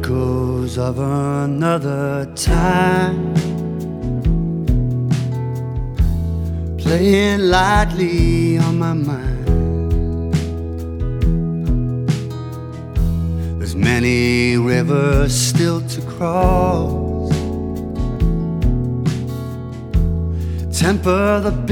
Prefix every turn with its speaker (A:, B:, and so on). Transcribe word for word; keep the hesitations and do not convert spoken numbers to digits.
A: echoes of another time, playing lightly on my mind. There's many rivers still to cross. Temper the